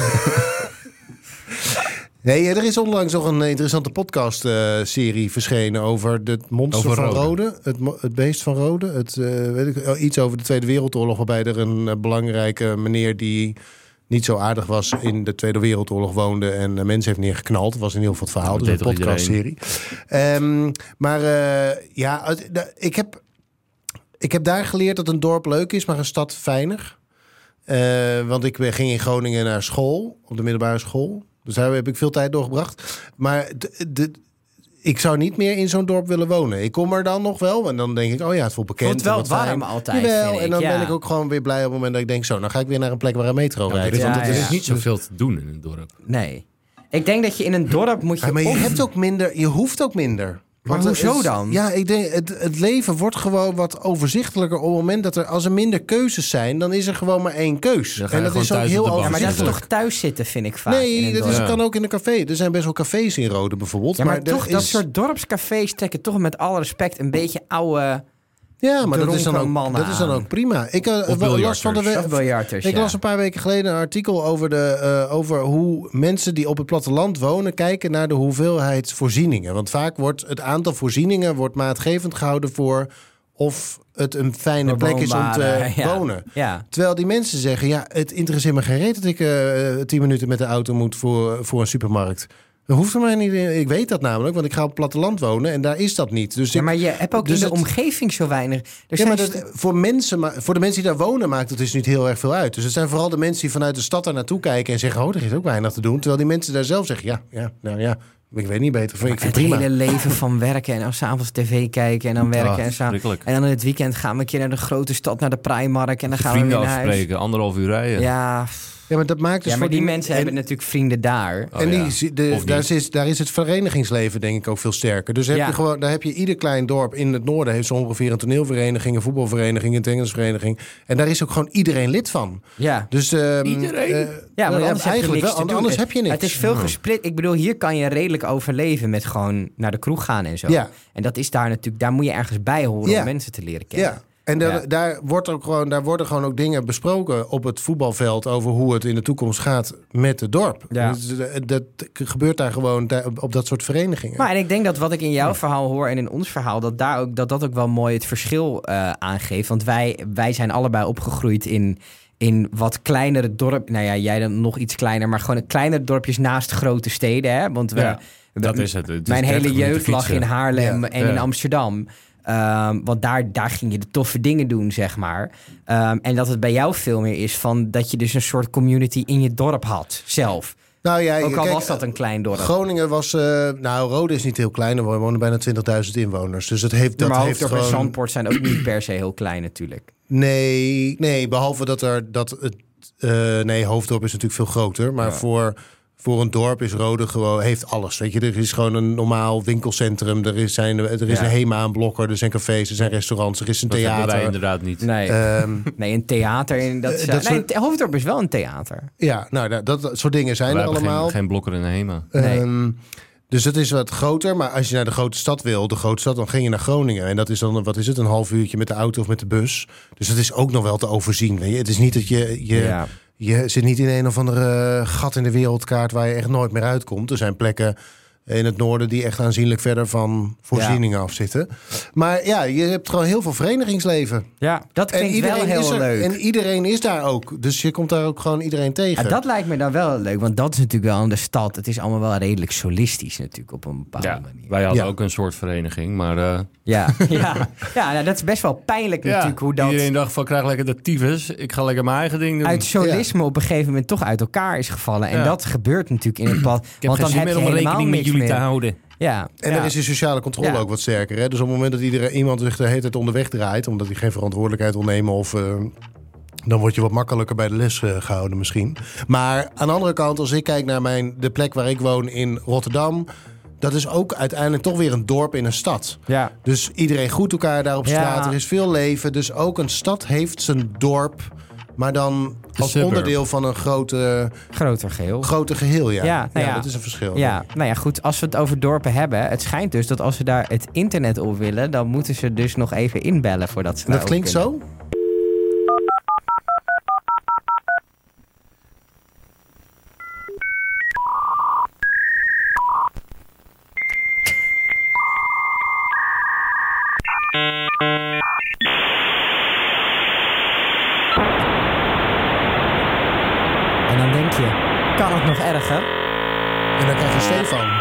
Nee, er is onlangs nog een interessante podcast-serie verschenen over het monster
Over
van
Rode.
Rode. Het beest van Rode. Iets over de Tweede Wereldoorlog, waarbij er een belangrijke meneer die niet zo aardig was in de Tweede Wereldoorlog woonde en mensen heeft neergeknald. Dat was in heel veel het verhaal.
Dat
Dus
deed
een
toch
podcastserie. Ik heb daar geleerd dat een dorp leuk is, maar een stad fijner. Want ik ging in Groningen naar school, op de middelbare school. Dus daar heb ik veel tijd doorgebracht. Maar ik zou niet meer in zo'n dorp willen wonen. Ik kom er dan nog wel en dan denk ik, oh ja, het voelt bekend.
Voelt wel
en wat
warm
fijn.
altijd,
Jawel,
vind ik,
en dan
ja.
ben ik ook gewoon weer blij op het moment dat ik denk, zo, dan ga ik weer naar een plek waar een metro rijdt.
ja,
Want
Er
het
is niet zoveel te doen in een dorp.
Nee. Ik denk dat je in een dorp moet je...
Ja, maar je
of-
hebt ook minder, je hoeft ook minder.
Maar
Want
hoezo
het is-
dan?
Ja, ik denk, het leven wordt gewoon wat overzichtelijker op het moment dat als er minder keuzes zijn, dan is er gewoon maar 1 keus.
Dan ga je
En dat
gewoon
is ook
thuis op
heel
de bank
Ja, maar dat is
overzichtelijk.
toch thuis zitten, vind ik vaak. in
Nee,
een
dat
dorp.
kan ook in een café. Er zijn best wel cafés in Rode bijvoorbeeld.
Ja, maar toch,
er
dat
is-
soort dorpscafés trekken toch met alle respect een beetje oude...
Ja, maar dat is dan
dronken
ook,
mannen
dat is dan
aan.
ook prima. Ik
Of
las van de
Of biljarters,
Ik
ja.
las een paar weken geleden een artikel over hoe mensen die op het platteland wonen kijken naar de hoeveelheid voorzieningen. Want vaak wordt het aantal voorzieningen maatgevend gehouden voor of het een fijne plek is om te
Woonbare, ja.
wonen.
Ja.
Terwijl die mensen zeggen, ja, het interesseert me geen reet dat ik 10 minuten met de auto moet voor een supermarkt. Dat hoeft er mij niet. Ik weet dat namelijk, want ik ga op het platteland wonen en daar is dat niet. Dus
Ja, maar je hebt ook
dus
in de
het-
omgeving zo weinig... Er
ja, maar
zijn
voor de mensen die daar wonen maakt het dus niet heel erg veel uit. Dus het zijn vooral de mensen die vanuit de stad daar naartoe kijken en zeggen, oh, er is ook weinig te doen. Terwijl die mensen daar zelf zeggen, ik weet niet beter. Ik vind
het
het prima.
hele leven van werken en dan s'avonds tv kijken en dan werken. En
verschrikkelijk.
dan in het weekend gaan we een keer naar de grote stad, naar de Primark en dan gaan we
Vrienden
weer naar huis.
afspreken, 1,5 uur rijden.
Ja,
Ja, maar dat maakt dus
ja, maar
voor
die mensen
en-
hebben natuurlijk vrienden daar.
Oh,
En
ja. Of niet.
daar is het verenigingsleven denk ik ook veel sterker. Dus daar heb je ieder klein dorp in het noorden heeft zo ongeveer een toneelvereniging, een voetbalvereniging, een tennisvereniging. En daar is ook gewoon iedereen lid van.
Ja.
Dus
Iedereen?
Ja, maar anders heb je
eigenlijk
niks
wel.
te doen.
Anders heb je niks.
Het is veel gesplit. Ik bedoel, hier kan je redelijk overleven met gewoon naar de kroeg gaan en zo.
Ja.
En dat is daar natuurlijk, daar moet je ergens bij horen
Ja.
om mensen te leren kennen.
Ja. En daar worden gewoon ook dingen besproken op het voetbalveld over hoe het in de toekomst gaat met het dorp.
Ja.
Dus dat gebeurt daar gewoon op dat soort verenigingen.
Maar en ik denk dat wat ik in jouw verhaal hoor en in ons verhaal, dat ook wel mooi het verschil aangeeft. Want wij zijn allebei opgegroeid in in wat kleinere dorpen... Nou ja, jij dan nog iets kleiner, maar gewoon kleinere dorpjes naast grote steden. Hè? Want
dat is het. Het is
mijn hele
30 minuten
jeugd lag
fietsen.
in Haarlem en in
Ja.
Amsterdam. Want daar ging je de toffe dingen doen, zeg maar. En dat het bij jou veel meer is van dat je dus een soort community in je dorp had, zelf.
Nou ja,
Ook al
kijk,
was dat een klein dorp.
Groningen was... Rode is niet heel klein. Er wonen bijna 20.000 inwoners. Dus het heeft, dat
maar
heeft
Hoofddorp en
gewoon...
Zandpoort zijn ook niet per se heel klein natuurlijk.
Nee, behalve Hoofddorp is natuurlijk veel groter. Maar voor een dorp is Rode gewoon... heeft alles, weet je. Er is gewoon een normaal winkelcentrum. Er is een HEMA, een Blokker. Er zijn cafés, er zijn restaurants. Er is een
Dat hebben
theater.
wij inderdaad niet.
Nee, een theater. Hoofddorp is wel een theater.
Ja, nou, dat soort dingen zijn
Wij
er
hebben
allemaal.
geen Blokker en een HEMA.
Nee.
Dus het is wat groter. Maar als je naar de grote stad wil, dan ging je naar Groningen. En dat is dan, wat is het, een half uurtje met de auto of met de bus. Dus dat is ook nog wel te overzien. Weet je? Het is niet dat je zit niet in een of andere gat in de wereldkaart waar je echt nooit meer uitkomt. Er zijn plekken in het noorden die echt aanzienlijk verder van voorzieningen afzitten. Maar ja, je hebt gewoon heel veel verenigingsleven.
Ja, dat klinkt wel heel leuk.
En iedereen is daar ook. Dus je komt daar ook gewoon iedereen tegen.
Ja, dat lijkt me dan wel leuk, want dat is natuurlijk wel aan de stad. Het is allemaal wel redelijk solistisch natuurlijk op een bepaalde manier.
Wij hadden ook een soort vereniging, maar...
Nou, dat is best wel pijnlijk natuurlijk hoe dat...
Iedereen dacht van, krijg lekker de tyfus. Ik ga lekker mijn eigen ding doen.
Uit solisme op een gegeven moment toch uit elkaar is gevallen. En dat gebeurt natuurlijk in het pad. Want dan heb je helemaal niks meer
te houden.
Ja.
En er is de sociale controle ook wat sterker. Hè? Dus op het moment dat iemand zich de hele tijd onderweg draait... omdat hij geen verantwoordelijkheid wil nemen... of dan word je wat makkelijker bij de les gehouden misschien. Maar aan de andere kant, als ik kijk naar de plek waar ik woon in Rotterdam... dat is ook uiteindelijk toch weer een dorp in een stad. Ja. Dus iedereen groet elkaar daar op straat. Er is veel leven. Dus ook een stad heeft zijn dorp... maar dan als onderdeel van een groter geheel, ja. Dat is een verschil.
Ja, nou ja, goed. Als we het over dorpen hebben... het schijnt dus dat als ze daar het internet op willen... dan moeten ze dus nog even inbellen voordat ze...
Dat klinkt zo?
En dan denk je, kan het nog erger?
En dan krijg je Stefan.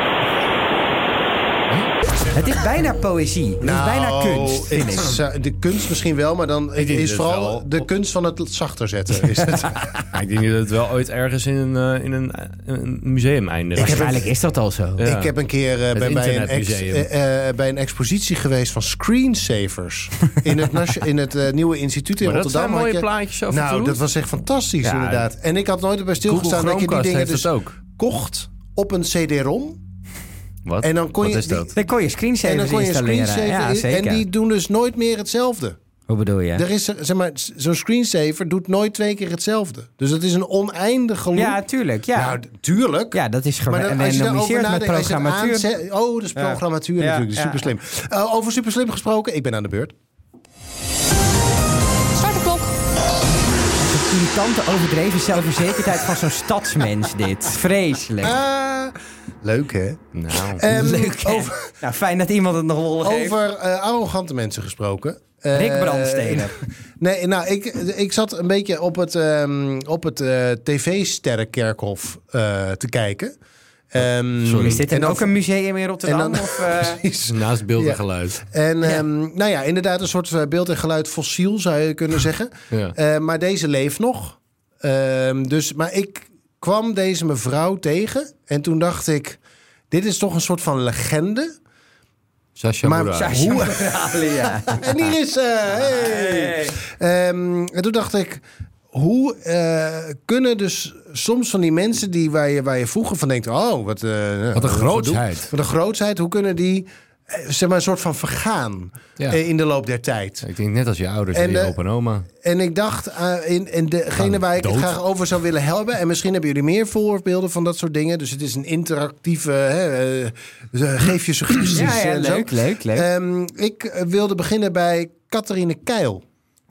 Het is bijna poëzie. Het is bijna kunst, vind ik.
De kunst misschien wel, maar dan is vooral de kunst van het zachter zetten. Is het.
Ik denk dat het wel ooit ergens in een museum eindigt.
Waarschijnlijk is dat al zo.
Ja. Ik heb een keer bij een expositie geweest van screensavers. in het nieuwe instituut in Rotterdam.
Dat zijn mooie plaatjes af en toe.
Nou, dat was echt fantastisch inderdaad. En ik had nooit bij stilgestaan dat je die dingen dus kocht op een CD-ROM.
Wat?
En dan kon
Wat
je,
is dat?
Dan kon je screensavers installeren. Ja, zeker.
En die doen dus nooit meer hetzelfde.
Hoe bedoel je?
Er is, zo'n screensaver doet nooit 2 keer hetzelfde. Dus dat is een oneindig geloop.
Ja, tuurlijk. Ja.
Nou, tuurlijk.
Ja, dat is
gerandomiseerd
met programmatuur.
Dat is programmatuur natuurlijk. Dat is super slim. Over super slim gesproken, ik ben aan de beurt.
Start de klok.
Irritante, overdreven zelfverzekerdheid van zo'n stadsmens dit. Vreselijk.
Leuk, hè?
Nou,
leuk, hè? Nou, fijn dat iemand het nog lol heeft.
Over arrogante mensen gesproken.
Rick Brandsteder.
Nee, nou, ik zat een beetje op het TV-sterrenkerkhof te kijken.
Sorry, is dit ook een museum in Rotterdam?
Precies.
Naast beeld en geluid.
En nou ja, inderdaad een soort beeld en geluid fossiel, zou je kunnen zeggen. Ja. Maar deze leeft nog. Maar ik kwam deze mevrouw tegen en toen dacht ik, dit is toch een soort van legende.
Sascha Boerali.
Ja.
En hier is ze. Hey. En toen dacht ik, hoe kunnen dus soms van die mensen waar je vroeger van denkt, wat
een grootsheid.
Wat een grootsheid. Hoe kunnen die een soort van vergaan in de loop der tijd?
Ik denk net als je ouders en je opa en oma.
En ik dacht, in degene waar ik het graag over zou willen helpen, en misschien hebben jullie meer voorbeelden van dat soort dingen. Dus het is een interactieve, geef je suggesties.
Ja, leuk.
Ik wilde beginnen bij Catharine Keil.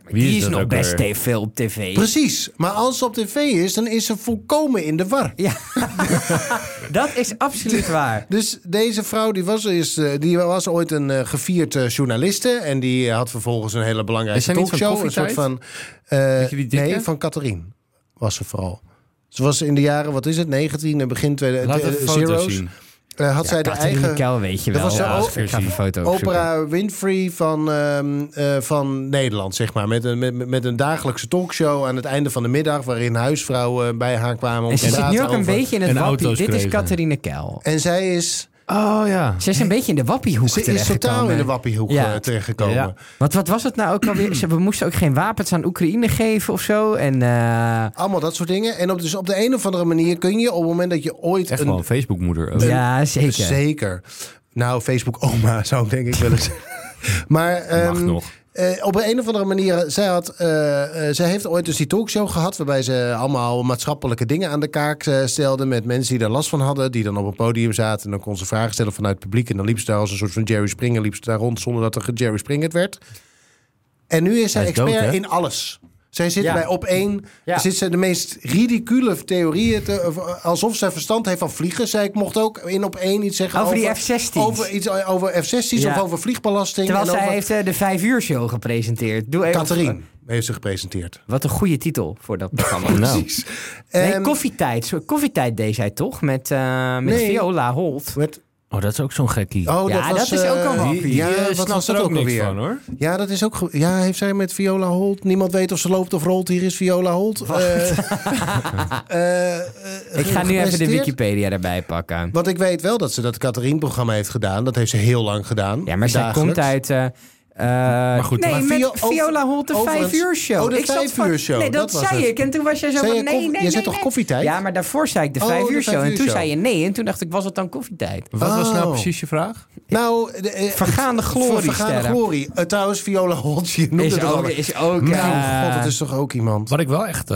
Die is
dat
nog
ook
best
weer?
veel op tv.
Precies. Maar als ze op tv is, dan is ze volkomen in de war.
Ja, dat is absoluut waar.
Dus deze vrouw die was ooit een gevierd journaliste. En die had vervolgens een hele belangrijke
Is zij niet van
talkshow. Een soort
Koffietijd?
van...
Weet je die dikke?
nee, van Catherine was ze vooral. Ze was in de jaren, wat is het, 19 en begin
Laat even foto's
zero's.
zien.
Had zij de
Catherine
eigen...
Kel, weet je
Dat
wel.
was zo-
Ik ga even een foto opzoeken.
Oprah Winfrey van Nederland, zeg maar. Met een dagelijkse talkshow aan het einde van de middag... waarin huisvrouwen bij haar kwamen om
En
te
ze zit
praten
nu ook een
over...
beetje in het
en
wappie.
auto's
Dit is
kregen.
Catherine Kel.
En zij is...
Oh ja.
Ze is een beetje in de wappiehoek
Ze is
terechtgekomen.
totaal in de wappiehoek
Ja.
terechtgekomen.
Ja.
Wat was het nou ook alweer? We moesten ook geen wapens aan Oekraïne geven of zo. En
Allemaal dat soort dingen. En dus op de een of andere manier kun je op het moment dat je ooit
Echt wel een Facebook-moeder. ook.
ja, zeker.
Zeker. Nou, Facebook-oma zou ik denk ik willen zeggen. Maar
Mag nog.
op een of andere manier, zij heeft ooit dus die talkshow gehad... waarbij ze allemaal maatschappelijke dingen aan de kaak stelde... met mensen die daar last van hadden, die dan op een podium zaten... en dan kon ze vragen stellen vanuit het publiek... en dan liep ze daar als een soort van Jerry Springer... liep ze daar rond zonder dat er Jerry Springer werd. En nu is zij
Hij is dood,
expert
hè?
in alles. Zij zit
Ja.
bij Op1.
Ja.
Zit ze de meest ridicule theorieën... alsof zij verstand heeft van vliegen. Zij mocht ook in Op1 iets zeggen
Over die F-16's.
Over F-16's
Ja.
of over vliegbelasting.
Terwijl
en
zij
over...
heeft de 5 uur show gepresenteerd. Doe even
Catherine heeft ze gepresenteerd.
Wat een goede titel voor dat programma.
Nou.
Precies.
Nee, Koffietijd deed zij toch? Met
Nee.
Viola Holt.
Oh, dat is ook zo'n gekkie.
Oh,
Ja, dat is ook een wappie.
Ja,
Die,
wat
snapt
was dat
er
ook
ook niks
alweer?
van, hoor.
Ja, dat is ook... Ja, heeft zij met Viola Holt... Niemand weet of ze loopt of rolt. Hier is Viola Holt.
Ik ga nu even de Wikipedia erbij pakken.
Want ik weet wel dat ze dat Catherine-programma heeft gedaan. Dat heeft ze heel lang gedaan.
Ja, maar zij
Dagelijks.
komt uit...
maar goed,
nee,
maar
met
Vio-
Viola Holt de
overigens-
5 uur show.
Oh, de
Ik zat
5 uur show,
Nee, dat
dat was
zei
het.
ik. En toen was jij zo
Zei
van,
je
nee,
koffie-
nee,
jij zei
nee,
toch
nee.
koffietijd?
Ja, maar daarvoor zei ik de
Oh,
5
de
uur show.
5
En
uur
toen
show.
zei je nee. En toen dacht ik, was het dan koffietijd?
Wat was nou
Oh.
precies je vraag?
Nou,
Vergaande glorie,
Vergaande
sterren.
glorie. Trouwens, Viola Holt, je noemde
Is
het
ook...
al.
Is ook
Nou, god, dat is toch ook iemand?
Wat ik wel echt...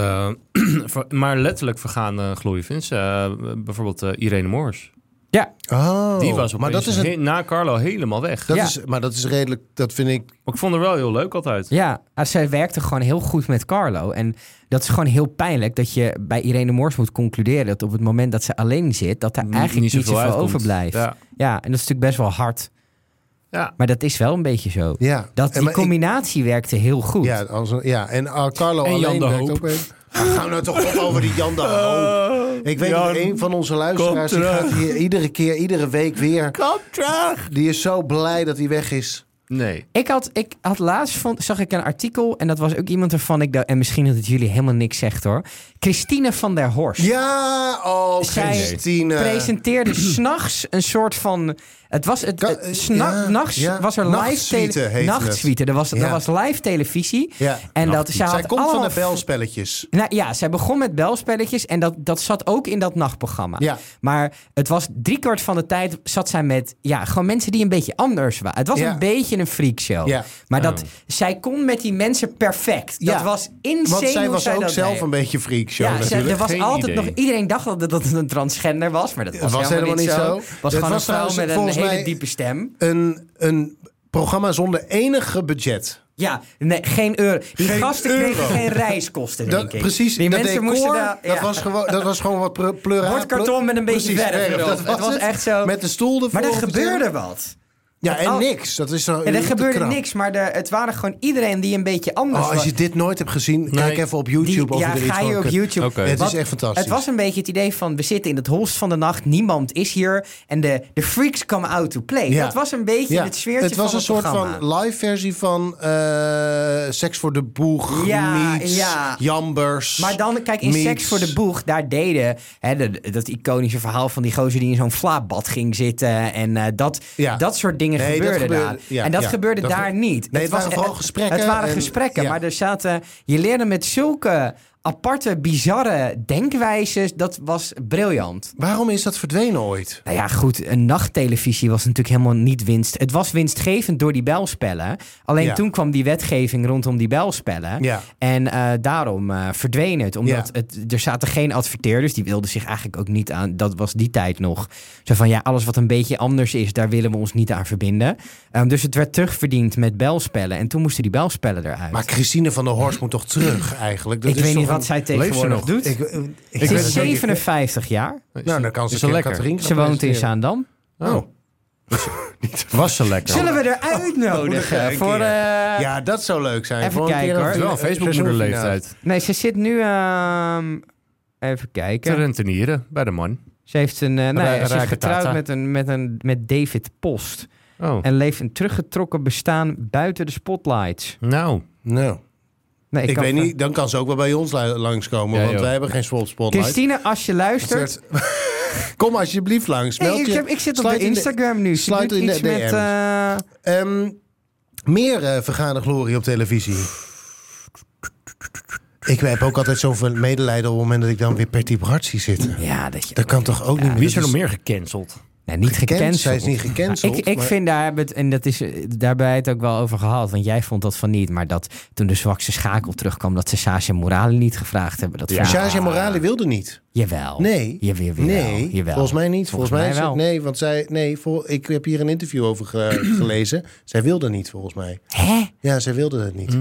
maar letterlijk vergaande glorie vind. Bijvoorbeeld Irene Moors.
Ja,
Oh,
Die was
maar
opeens
dat is een,
na Carlo helemaal weg.
dat
Ja.
is, maar dat is redelijk, dat vind ik...
Maar ik vond haar wel heel leuk altijd.
ja, zij werkte gewoon heel goed met Carlo. En dat is gewoon heel pijnlijk dat je bij Irene Moors moet concluderen... dat op het moment dat ze alleen zit, dat daar eigenlijk niet zoveel
uitkomt.
overblijft.
Ja.
Ja, en dat is natuurlijk best wel hard.
Ja.
Maar dat is wel een beetje zo.
Ja.
Dat, die
maar
combinatie werkte heel goed.
Ja, en Carlo
En
alleen
Jan de
werkt
Hoop.
ook mee. Gaan we nou toch op over die Jan de Hoop. Ik weet
Jan,
dat een van onze luisteraars... die
kom
gaat hier iedere week weer...
Kom terug!
Die is zo blij dat hij weg is.
Nee.
Ik had laatst zag ik een artikel en dat was ook iemand waarvan ik dacht, en misschien dat het jullie helemaal niks zegt hoor. Christine van der Horst.
Ja, oh,
Zij
Christine.
presenteerde 's-nachts een soort van... Het was
ja,
nachts
ja.
was er
Nachtsuite heette
Nachtsuite. Er was
Ja.
live televisie.
Ja.
En dat, zij
Zij komt van
allemaal
de belspelletjes.
Nou ja, zij begon met belspelletjes en dat zat ook in dat nachtprogramma.
Ja.
Maar het was 3/4 van de tijd zat zij met gewoon mensen die een beetje anders waren. Het was
Ja.
een beetje een freakshow.
Ja.
Maar
Oh.
zij kon met die mensen perfect.
Ja.
Dat was insane.
Want zij
hoe
was
zij
ook
dat
zelf
deed.
een beetje freakshow
Ja,
natuurlijk.
er was
Geen
altijd
idee.
nog... Iedereen dacht dat het een transgender was, maar dat was,
Het was
helemaal niet zo.
Het
Was
Het
gewoon
was
een vrouw
trouwens
met een
volgens
hele
mij
diepe stem.
Een programma zonder enige budget.
Ja, nee, geen euro. Die
Geen
gasten
euro.
kregen geen reiskosten, denk ik.
Precies,
Die
dat
mensen
decor,
moesten daar...
dat was gewoon wat pleuraat.
Bordkarton met een beetje
Precies,
verf erop.
dat
Het was echt zo.
Met de stoel ervoor.
Maar er
op het
gebeurde
scherm.
wat.
Ja, en
Oh.
niks. Dat is zo,
En er gebeurde
knap.
niks, maar het waren gewoon iedereen die een beetje anders
Oh, als
was.
je dit nooit hebt gezien, kijk even op YouTube. of je er iets
ga
van
je op
kunt.
YouTube.
Oké.
Het
Want
is echt fantastisch.
Het was een beetje het idee van, we zitten in het holst van de nacht, niemand is hier en de freaks come out to play.
Ja.
Dat was een beetje het sfeertje
het was
van
een soort
programma.
van live versie van Seks voor de Boeg,
Ja,
meets
ja.
Jambers.
Maar dan, kijk, in
meets-
Seks voor de Boeg, daar deden... dat iconische verhaal van die gozer die in zo'n slaapbad ging zitten. En
Ja.
dat soort dingen
Nee, dat
gebeurden
gebeurde-
daar.
ja,
en dat
ja.
gebeurde
Dat
daar
ge-
niet.
Nee, het waren vooral gesprekken
Het waren
en-
gesprekken,
ja.
maar er zaten... Je leerde met zulke aparte, bizarre denkwijzes. Dat was briljant.
Waarom is dat verdwenen ooit?
Nou ja, goed, een nachttelevisie was natuurlijk helemaal niet winst. Het was winstgevend door die belspellen. Alleen toen kwam die wetgeving rondom die belspellen.
Ja.
En daarom verdween het. Omdat er zaten geen adverteerders. Die wilden zich eigenlijk ook niet aan... Dat was die tijd nog. Zo van, alles wat een beetje anders is... daar willen we ons niet aan verbinden. Dus het werd terugverdiend met belspellen. En toen moesten die belspellen eruit.
Maar Christine van der Horst moet toch terug eigenlijk?
Ik weet niet wat zij tegenwoordig doet.
Ik
Ze is 57 jaar.
Nou, dan kan ze
lekker.
Ze woont in Zaandam.
Oh.
Was ze lekker.
Zullen we er uitnodigen? Voor,
ja, dat zou leuk zijn.
Even kijken hoor.
Het is wel een Facebookmoederleeftijd.
Nee, ze zit nu... even kijken.
Te rentenieren bij de man.
Ze heeft ze is getrouwd met David Post.
Oh.
En leeft een teruggetrokken bestaan buiten de spotlights.
Nou.
Nee,
ik weet niet, dan kan ze ook wel bij ons langskomen, want wij hebben geen spotlight.
Christine, als je luistert...
Kom alsjeblieft langs.
Ik zit op de Instagram nu.
Sluit in de DM's. Meer vergane glorie op televisie. Ik heb ook altijd zoveel medelijden op het moment dat ik dan weer Perty Bart zie zitten.
Ja,
dat kan toch ook niet meer.
Wie is er nog meer gecanceld?
Nee, niet gecanceld.
Zij is niet gecanceld.
Ik vind daarbij het ook wel over gehad. Want jij vond dat van niet. Maar dat toen de zwakste schakel terugkwam... dat ze Sasha Morale niet gevraagd hebben.
Sasha Morale wilde niet.
Jawel.
Nee.
Jawel.
Volgens mij niet. Volgens mij
wel.
Nee, want ik heb hier een interview over gelezen. Zij wilde niet, volgens mij.
Hè?
Ja, zij wilde het niet.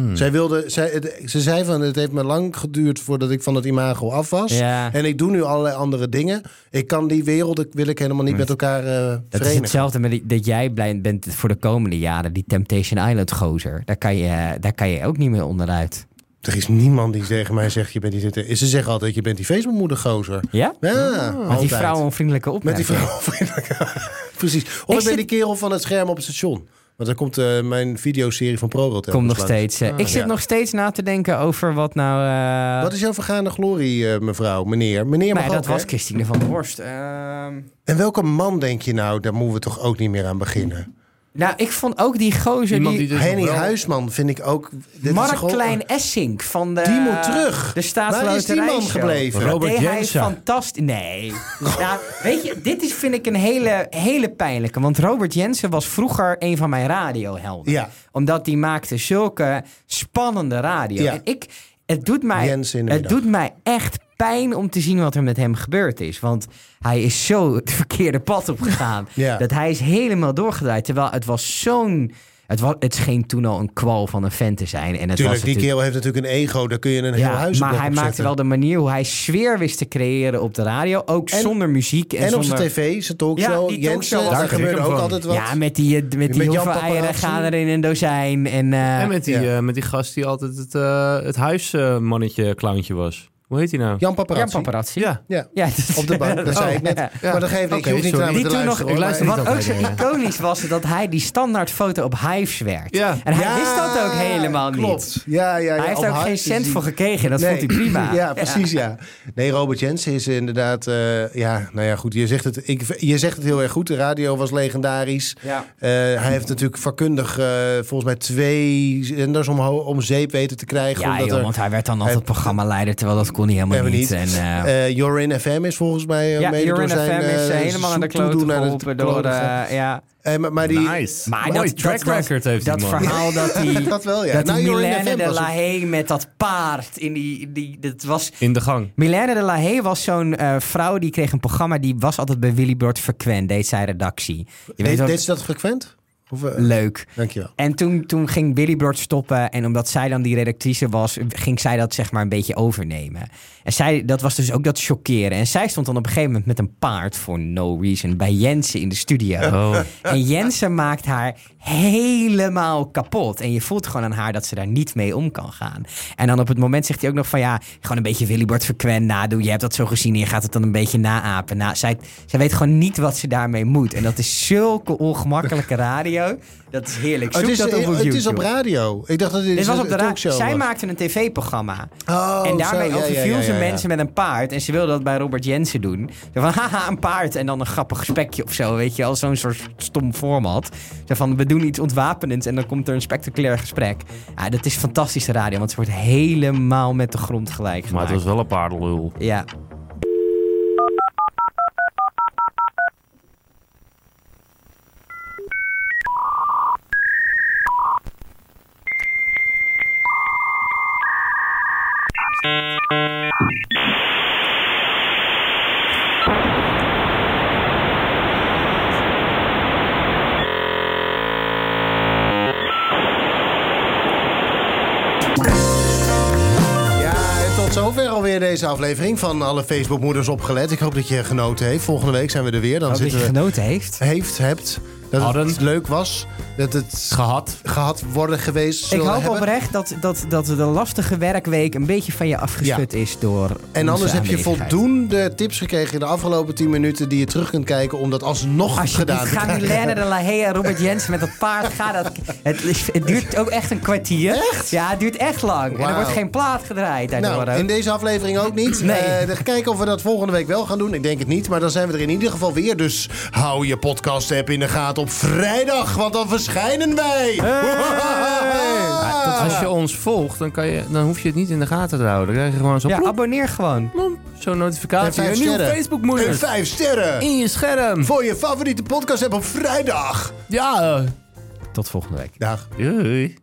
Ze zei van, het heeft me lang geduurd voordat ik van het imago af was.
Ja.
En ik doe nu allerlei andere dingen. Ik kan die wereld, wil ik helemaal niet met elkaar
dat
verenigen.
is hetzelfde met dat jij blij bent voor de komende jaren. Die Temptation Island gozer. Daar kan je ook niet meer onderuit.
Er is niemand die tegen mij zegt, je bent die... Ze zeggen altijd, je bent die Facebookmoeder-gozer.
Ja?
Ja,
met die vrouwenvriendelijke opmerking.
Met die vrouwenvriendelijke... Precies. Of ik ben die kerel van het scherm op het station. Want dan komt mijn videoserie van ProRail.
Komt nog steeds. Ik zit nog steeds na te denken over wat nou...
Wat is jouw vergaande glorie, mevrouw? Meneer mag
dat
ook,
was
hè?
Christine van der Horst.
En welke man denk je nou, daar moeten we toch ook niet meer aan beginnen?
Nou, ik vond ook die gozer...
Henny Huisman vind ik ook...
Mark Klein-Essink van de...
Die moet terug.
De Staatsloterij.
Waar is die man gebleven?
Robert Jensen.
Hij is fantastisch. Nee. Nou, weet je, dit vind ik een hele pijnlijke. Want Robert Jensen was vroeger een van mijn radiohelden.
Ja.
Omdat die maakte zulke spannende radio.
Ja.
En het doet mij echt pijn om te zien wat er met hem gebeurd is. Want hij is zo het verkeerde pad opgegaan.
Ja.
Dat hij is helemaal doorgedraaid. Terwijl het was zo'n... Het scheen toen al een kwal van een fan te zijn. En
Tuurlijk, die kerel heeft natuurlijk een ego. Daar kun je een heel huis op
maar hij maakte wel de manier hoe hij sfeer wist te creëren op de radio. Ook zonder muziek. En
op
zonder...
zijn tv, zijn talkshow.
die
Jensen,
talkshow,
daar gebeurde ook altijd wat.
Ja, met die hoeveel
Jan
eieren gaan er in een dozijn. En
met die gast die altijd het huismannetje clowntje was. Hoe heet hij nou?
Jan Paparazzi.
Ja.
Op de bank, dat zei ik net. Maar dat geeft niet. Je hoeft niet naar me te luisteren.
Ik luister niet
wat ook zo iconisch was, dat hij die standaardfoto op Hives werd.
Ja.
En hij wist dat ook helemaal
klopt.
niet.
Ja.
Hij heeft er ook geen cent voor gekregen. Dat vond hij prima.
Ja, precies, ja. Nee, Robert Jensen is inderdaad... goed, je zegt het heel erg goed. De radio was legendarisch.
Ja.
Hij heeft natuurlijk vakkundig volgens mij 2 zenders om zeep weten te krijgen.
Ja, want hij werd dan altijd programmaleider, terwijl dat kon hij helemaal niet. En,
You're in FM is volgens mij
You're in FM is helemaal aan de klote geholpen door...
Maar die...
Nice.
Maar
mooi track record heeft die
dat
man.
verhaal dat hij...
dat wel, ja.
Dat
Nou,
Milène de La Haye met dat paard dat was...
In de gang.
Milène de La Haye was zo'n vrouw die kreeg een programma. Die was altijd bij Willy Brood frequent. Deed zij redactie.
Deed ze dat frequent?
Leuk.
Dankjewel.
En toen ging Willy Brood stoppen. En omdat zij dan die redactrice was, ging zij dat zeg maar een beetje overnemen. En dat was dus ook dat chockeren. En zij stond dan op een gegeven moment met een paard, for no reason, bij Jensen in de studio.
Oh.
En Jensen maakt haar helemaal kapot. En je voelt gewoon aan haar dat ze daar niet mee om kan gaan. En dan op het moment zegt hij ook nog van gewoon een beetje Willy Brood frequent nadoen. Je hebt dat zo gezien en je gaat het dan een beetje naapen. Zij weet gewoon niet wat ze daarmee moet. En dat is zulke ongemakkelijke radio. radio. Dat is heerlijk. Zoek
Het
dat op
is
YouTube.
op radio. Ik dacht dat
Dit was op de
talkshow
Zij
was.
maakte een tv-programma.
Oh,
En daarmee
zo, ja,
overviel ze
ja.
mensen met een paard. En ze wilde dat bij Robert Jensen doen. Zo van, haha, een paard. En dan een grappig gesprekje of zo, weet je. Als zo'n soort stom format. Zo van, we doen iets ontwapenends en dan komt er een spectaculair gesprek. Ja, dat is fantastische radio, want ze wordt helemaal met de grond gelijk
Maar
gemaakt.
het was wel een paardenlul.
Ja.
Tot zover alweer deze aflevering van Alle Facebookmoeders Opgelet. Ik hoop dat je genoten heeft. Volgende week zijn we er weer. Dan
Dat je
zitten we...
genoten heeft.
Hebt. Dat
Hadden.
het leuk was. Dat het gehad worden geweest
Ik
zullen
hoop
hebben.
oprecht dat de lastige werkweek een beetje van je afgeschud is door
En anders
onze
heb je
aanwezigheid.
voldoende tips gekregen in de afgelopen 10 minuten... die je terug kunt kijken om dat alsnog gedaan te
Ga
krijgen.
Milène de La Haye en Robert Jensen met dat paard. Het duurt ook echt een kwartier.
Echt?
Ja, het duurt echt lang. En er
Wauw.
wordt geen plaat gedraaid daardoor.
Nou, in deze aflevering ook niet.
Nee.
Dan kijken of we dat volgende week wel gaan doen. Ik denk het niet, maar dan zijn we er in ieder geval weer. Dus hou je podcast-app in de gaten op vrijdag, want dan verschijnen wij.
Als je ons volgt, dan hoef je het niet in de gaten te houden. Dan krijg je gewoon zo'n
Ja, abonneer gewoon.
zo'n notificatie.
En 5
Een nieuwe
sterren.
Facebook-moeder.
En 5 sterren.
In je scherm.
Voor je favoriete podcast-app op vrijdag.
Ja.
Tot volgende week.
Dag.
Doei.